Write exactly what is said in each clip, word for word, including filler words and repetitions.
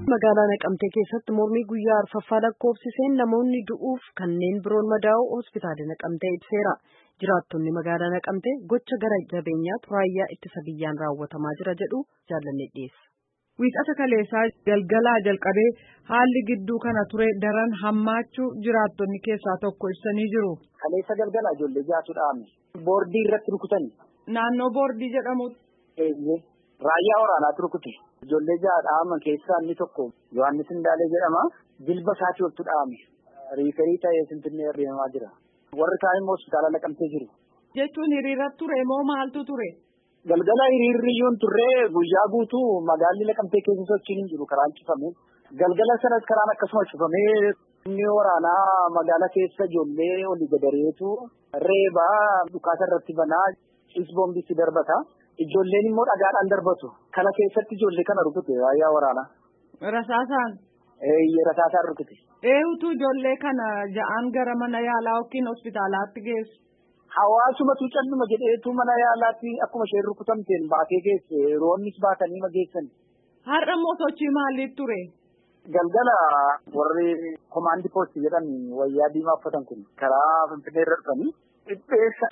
Magaalaa Naqamtee keessatti mormii guyyaa arfaffaa lakkoofsiseen namoonni du'uuf kanneen biroon madaa'u hospitaala Naqamtee ibseera. Jiraattonni magaalaa Naqamtee gocha gara jabeenyaatu raayyaa ittisa biyyaan raawwatamaa jira jedhu jaallanne dhiyeessa. Wiixata kaleessaa galgalaa jalqabee haalli gidduu kana ture daran hammaachuu jiraattonni keessaa tokko ibsanii jiru. Kaleessa galgalaa ijoollee jaatu dhaame. Boordii irratti rukutani. Naannoo boordii jedhamutti. Eeyyee. Raayyaa waraanaatu rukute. Ijoollee ja'a dhaaman keessaa inni tokko Yohaannis Indaalee jedhama. Jilba isaatii oltu dhaame. Riiferii ta'ee Finfinnee deemaa jira. Warri kaan immoo hospitaala Naqamtee jiru. Jechuun hiriira ture moo maaltu ture? Galgala hiriirriyyuun turree guyyaa guutuu magaalli Naqamtee keessa sochiin hin jiru karaan cufame. Galgala sanas karaan akkasuma cufamee inni waraanaa magaalaa keessa ijoollee olii gadareetu reebaa dhukaasa irratti banaa ciisboombitti darbata. Ijoolleen immoo dhagaadhaan darbatu. Kana keessatti ijoollee kana rukute raayyaa waraanaa. Rasaasaan? Eeyyee rasaasaan rukute. Eenyutu ijoollee kana ja'aan gara mana yaalaa yookiin hospitaalaatti geessu? Hawaasumatu calluma jedheetu mana yaalaatti akkuma isheen rukutamteen baatee geesse roonnis baatanii mageessan. Har'a immoo sochii maaliif ture? Galgala warri komaandii poostii jedhan wayyaa diimaa uffatan kun karaa Finfinnee irra dhufanii dhipheessa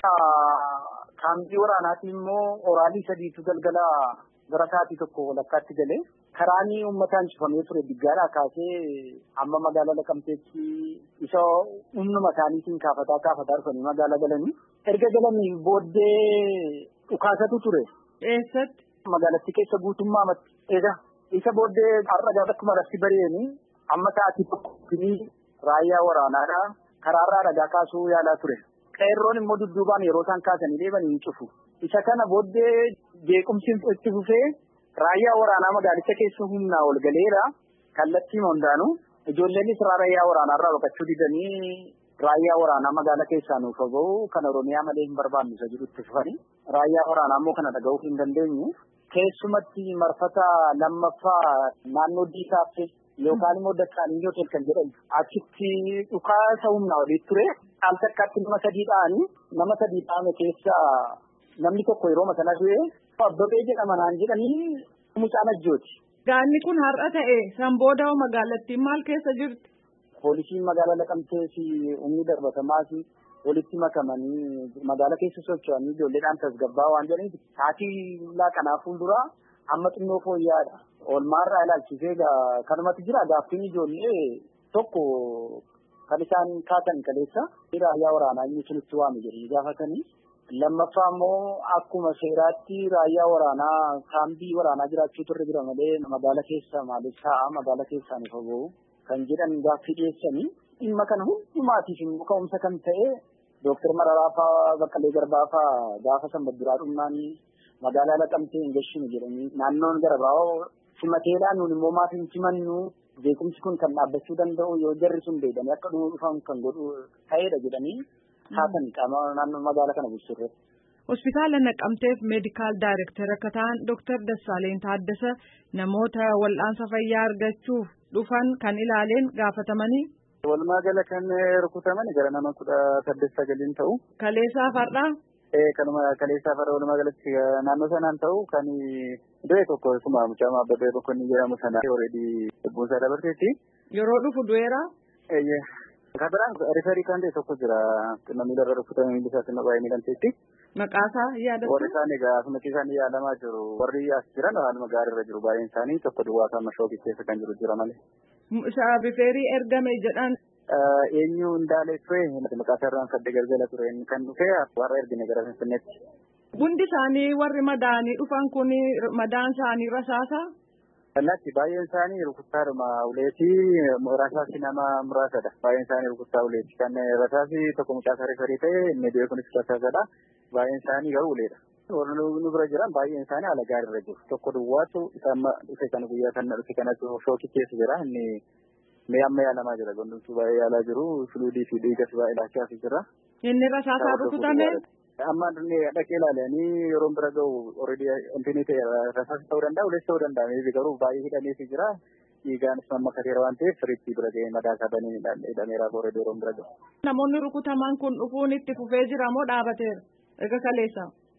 kaambii waraanaati immoo oraalii sadiitu galgala gara sa'aatii tokko walakkaatti galee karaan uummataan cufamee ture diggaadhaa kaasee amma magaalaa Naqamteetti isa humnuma isaaniitiin kaafataa kaafataa dhufanii magaalaa galanii erga galanii booddee dhukaasatu ture. Eessatti? Magaalattii keessa guutummaa amatti. Egaa isa booddee har'a gaafa akkuma lafti bari'anii amma sa'aatii tokkotti raayyaa waraanaadhaa karaarraa dhagaa kaasuu yaalaa ture. Qeerroon immoo dudduubaan yeroo isaan kaasanii deebanii hin cufu. Isa kana booddee jeequmsi itti fufee raayyaa waraanaa magaalicha keessa humnaa ol galeera. Kallattii hundaanuu ijoolleenis raayyaa waraanaarraa baqachuu didanii raayyaa waraanaa magaalaa keessaa nuuf ba'u kan Oromiyaa malee hin barbaannu isa jiru itti fufanii. Raayyaa waraanaa immoo kana dhaga'uu hin dandeenyu. Keessumatti marfata lammaffaa naannoo diikaaffee yookaan immoo dakkaanii hotel kan jedhamu achitti dhukaasa humnaa olii ture. Al takkaatti nama sadii dha'anii nama sadii dha'ame keessa namni tokko yeroo sana du'e Abbabee jedhama naan jedhanii mucaan ajjooti. Gaanni kun har'a ta'e san booda magaalattiin maal keessa jirti? Poolisiin magaalaa Naqamtee fi humni darbatamaa walitti makamanii magaalaa keessa socho'anii ijoolleedhaan tasgabbaa waan jedhaniif sa'aatii laaqanaa fuulduraa amma xinnoo fooyya'aadha. Oolmaarraa ilaalchisee kanumatti jira gaaffiin ijoollee tokko. Kan isaan kaasan kaleessa raayyaa waraanaa inni sunitti waame jedhanii gaafatanii lammaffaa immoo akkuma seeraatti raayyaa waraanaa kaambii waraanaa jiraachuu turre jira malee magaalaa keessa maaliif ta'a magaalaa keessaa nuuf ba'u kan jedhan gaaffii dhiyeessanii dhimma kana hundumaatiif immoo ka'umsa kan ta'e Dooktar Mararaa fa'aa Baqqalee Garbaa fa'aa gaafa sanbata duraa dhumnaanii magaalaa Naqamtee hin gashinu jedhanii naannoon Garbaa simateedhaan nuun immoo maaf hin simannu. Beekumsi kun kan dhaabbachuu danda'u yoo jarri sun deedanii akka dhufan kan godhu ta'edha jedhanii haasan qaama naannoo magaalaa kana bulchu irratti. Hospitaala Naqamteef meedikaal daayireektar akka ta'an Dooktar Dassaaleen Taaddasa namoota wal'aansa fayyaa argachuuf dhufan kan ilaaleen gaafatamanii. Walumaa gala kan rukutaman gara nama kudha saddeet sagaliin ta'u. Kaleessaa far'aa? Ee kanuma kaleessaa far'aa walumaa galatti naannoo sanaan ta'u kan du'e tokko akkuma mucaa Abbabee Bokkonnii jedhamu sana already buusaa dabarteetti. Yeroo dhufu du'eera? Eeyyee. Kan biraan rifarii kan ta'e tokko jira namni irra rukutamee miilli isaa sinna baay'ee miidhamteetti. Maqaasaa yaadatu? Warri isaan egaa asumatti isaan yaadamaa jiru. Warri as jiran haaluma gaariirra jiru baay'een isaanii tokko duwwaa kan mashookii keessa kan jiru jira malee. Isa rifarii ergame jedhan. Eenyu Indaalee ture maqaa sararaan sadde galgala ture kan dhufe warra ergine gara Finfinneetti. Hundi isaanii warri madaanii dhufan kun madaan isaanii rasaasa? Latti baay'een isaanii rukuttaadhuma uleetii rasaasi nama muraasadha. Baay'een isaanii rukuttaa uleeti. Kan rasaasi tokko mucaa rifarii ta'e inni du'e kunis rasaasadha. Baay'een isaanii garuu uleedha. Warri nu bira jiran baay'een isaanii haala gaariirra jiru. Tokko duwwaatu isa amma dhufe kana guyyaa kan dhufe kanatti shookii keessa jira. Inni mee amma yaalamaa jira. Gondomtuu baay'ee yaalaa jiru. Fuluudii fi dhiigas baay'ee laachaa jira. Inni rasaasaa rukutame? Amma dhaqee ilaalanii yeroo bira gahu already wantoonni ta'e rasaasa ta'uu danda'a ulees ta'uu danda'a meebi garuu baay'ee hidhameefi jira dhiigaanis mamma kateera waan ta'eef firiitti bira ga'ee madaa isaa banii hidhameera already yeroo bira gahu. Namoonni rukutaman kun dhufuun itti fufee jira moo dhaabateera? Egaa kaleessa?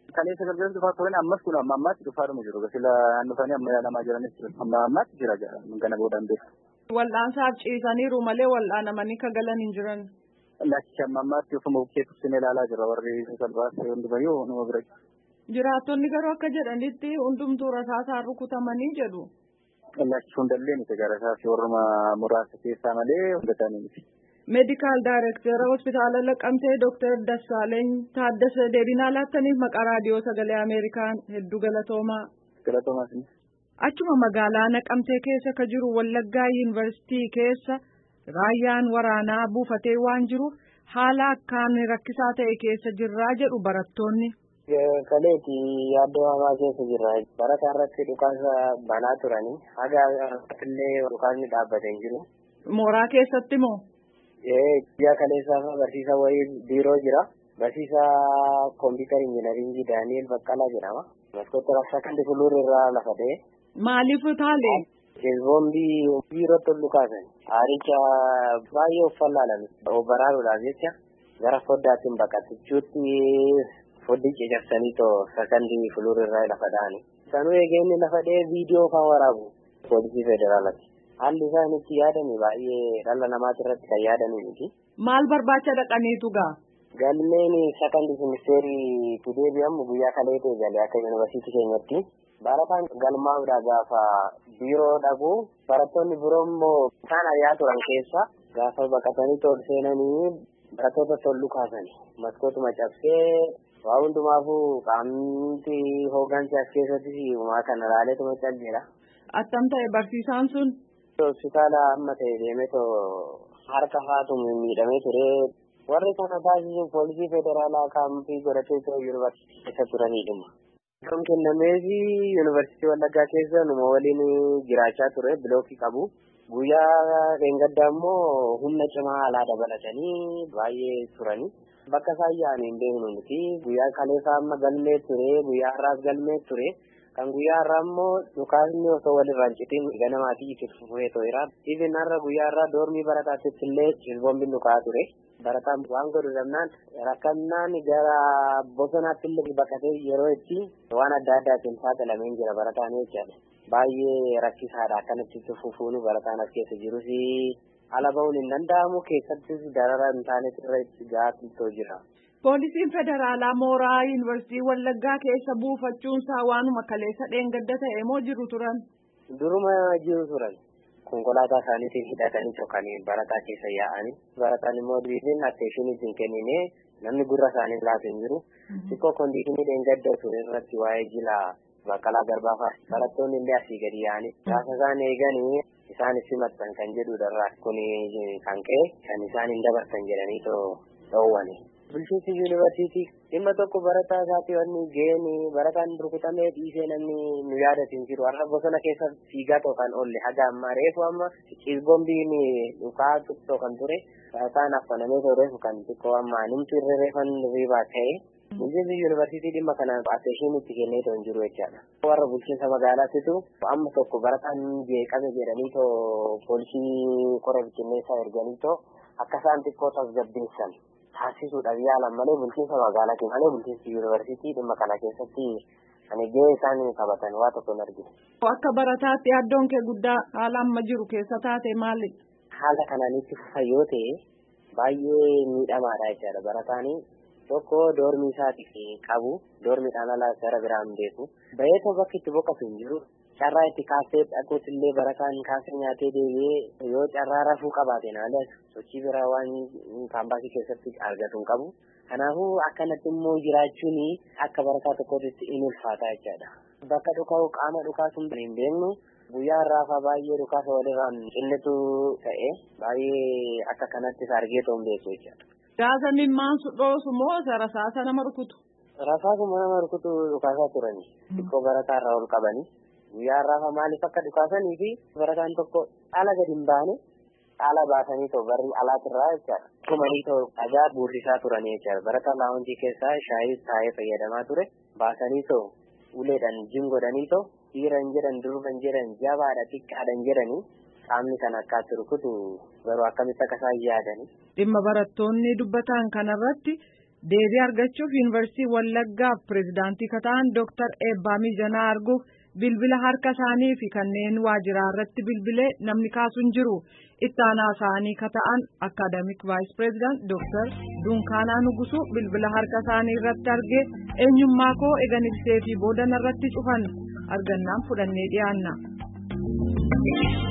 Kaleessa galgala dhufaa turan ammas kun amma ammaatti dhufaadhuma jiru. Sila dhufanii amma yaalamaa jiranis jiru. Amma ammaatti jira jira. Kana boodaan beeku. Wal'aansaaf ciisaniiru malee wal'aanamanii ka galan hin jiran. Lakki amma ammaatti ofuma bukkee tursine ilaalaa jira warri salphaas hundumayyuu nama bira. Jiraattonni garuu akka jedhanitti hundumtuu rasaasaan rukutamanii jedhu. Lakki hundallee miti garasaas warruma muraasa keessaa malee hundatanii miti. Meedikaal Daayirektara Hospitaala Laqqamtee Dooktar Dassaaleny Taaddasee deebinaa laattaniif maqaa raadiyoo sagalee Ameerikaan hedduu galatoomaa. Galatoomaas. Achuma magaalaa Naqamtee keessa ka jiru Wallaggaa Yuunivarsiitii keessa raayyaan waraanaa buufatee waan jiruuf haala akkaan rakkisaa ta'e keessa jirraa jedhu barattoonni. Kaleeti yaaddoo hamaa keessa jirra. Barataa irratti dhukaasa banaa turanii haga illee dhukaasni dhaabbatee hin jiru. Mooraa keessatti moo? Biyya kaleessaa barsiisaa wayii biiroo jira. Barsiisaa kompiitara injinaringii Daani'el Baqqalaa jedhama. Maskootti raksaa kan difuluur irraa lafa ta'e. Maaliif taale? Boombii biirootti ol dhukaasan. Haaricha baay'ee uffannaalan baraaruudhaaf jecha gara foddaatiin baqachuutti foddi cicabsanii too sakandii fuluur irraa lafa dha'ani. Sanuu eegeenni lafa dha'ee viidiyoo kan waraabu poolisii federaalaati. Haalli isaan itti yaadanii baay'ee dhala namaati irratti kan yaadanii miti. Maal barbaacha dhaqaniitu gaa? Galmeen sakandii ministeerii itti deebi'amu guyyaa kaleetee galee akka yuunivarsiitii keenyatti. Barataan galmaa'uudhaa gaafa biiroo dhaqu barattoonni biroo immoo isaan ari'aa turan keessa gaafa baqatanii tol seenanii barattoota tol dhukaasani. Maskootuma cabsee waa hundumaafuu qaamni hoggansi as keessatti uumaa kana ilaaleetuma calleedha. Attam ta'e barsiisaan sun? Hospitaala amma ta'e deemee too harka haatu miidhamee ture. Warri kana taasisu poolisii federaalaa kaampii godhatee too yuunivarsiitii keessa turanidhuma. Kan kennameefi yuunivarsiitii Wallaggaa keessa numa waliin jiraachaa ture bilookii qabu. Guyyaa dheengaddaa immoo humna cimaa alaa dabalatanii baay'ee turani. Bakka isaan yaa'anii hin beeknu miti. Guyyaa kaleessaa amma galmee ture, guyyaa har'aas galmee ture. Kan guyyaa har'aa immoo dhukaasni osoo walirraan citiin ganamaatii itti fufee to'eera. Ifin har'a guyyaa har'aa doormii barataatti illee boombiin dhukaa ture. Barataan waan godhu dhabnaan rakkannaan gara bosonaatti illee baqatee yeroo itti waan adda addaatiin saaxilamee jira barataan jechaadha. Baay'ee rakkisaadha akkanatti itti fufuun barataan as keessa jirus ala ba'uun hin danda'amu keessattis darara hin taanetti irra itti gaaffittoo jira. Poolisiin federaalaa mooraa yuunivarsiitii Wallaggaa keessa buufachuunsaa waanuma kaleessa dheengadda ta'e moo jiru turan? Duruma jiru turan. Konkolaataa isaaniitiin hidhatanii tokkanii barataa keessa yaa'anii. Barataan immoo dibiin atteeshiin ittiin kennine namni gurra isaanii laatu hin jiru. Xiqqoo kondiishinii dheengadda ture irratti waa'ee jilaa Baqqalaa Garbaafaa barattoonni illee asii gadi yaa'anii. Gaafa isaan eeganii isaan itti maxxan kan jedhudha kun kan ka'e kan isaan hin dabarsan jedhanii too dhoowwani. Bulchiinsi yuunivarsiitii dhimma tokko barataa isaati wanni geeni barataan rukutamee dhiisee namni nu yaadatiin jiru har'a bosona keessa fiigaa kan oolle haga ammaa reefu amma ciisboombiin dhukaa tokko kan ture barataan affanamee reefu kan xiqqoo amma nimtu irra reefan riibaa ta'e bulchiinsi yuunivarsiitii dhimma kana atteeshiin itti kennee too hin jiru jechaadha. Warra bulchiinsa magaalaatitu amma tokko barataan jeeqame jedhanii too poolisii kora bittinneessaa erganii too akka isaan xiqqoo tasgabbeessan. Taasisuudhaaf yaalan malee bulchiinsa magaalaatiin malee bulchiinsi yuunivarsiitii dhimma kana keessatti ani gahee isaan taphatan waa tokko hin argine. Akka barataatti yaaddoon kee guddaa haala amma jiru keessa taate maali? Haala kanaan itti fufa yoo ta'e baay'ee miidhamaadha jechaadha. Barataan tokko doormii isaatiif qabu doormiidhaan alaa gara biraan beeku. Baay'ee bakki itti boqotu hin jiru. Carraa itti kaasee dhaquutti illee barataan kaasee nyaatee deebi'ee yoo carraa rafuu qabaate naala sochii biraa waan kaampaasii keessatti argatu hin qabu. Kanaafuu akkanatti immoo jiraachuun akka barataa tokkootti in ulfaata jechaadha. Bakka dhukaa'u qaama dhukaasuun hin beeknu guyyaa har'aafaa baay'ee dhukaasa walirraan cinnitu ta'e baay'ee akka kanattis argee ta'uun beeku jechaadha. Gaasa mimmaan dhoosu moo rasaasa nama rukutu? Rasaasuma nama rukutu dhukaasaa turani. Xiqqoo barataa irraa ol qabani. Guyyaa har'aafaa maaliif akka dhukaasanii fi barataan tokko ala gadi hin baane ala baasanii too barri alaatirraa jechaadha. Tumanii too dhagaa buurrisaa turanii jechaadha. Barataan laawuntii keessaa shaayii taa'ee fayyadamaa ture. Baasanii too uleedhaan jingodhanii too dhiiran jedhan durban jedhan jabaadha xiqqaadhan jedhanii qaamni kan akkaatti rukutu garuu akkamitti akka isaan yaadanii. Dhimma barattoonni dubbatan kanarratti deebii argachuuf yuunivarsiitii Wallaggaaf pireezidaantii kataan Dooktar Eebbaa Mijanaa arguuf bilbila harka isaanii fi kanneen waajjiraa irratti bilbilee namni kaasu hin jiru. Itti aanaa isaanii kata'an akaadaamik vaayis pireezidaant Dooktar Dunkaanaa Nugusuu bilbila harka isaanii irratti argee eenyummaa koo eegan ibsee fi booda narratti cufan argannaan fudhannee dhiyaanna.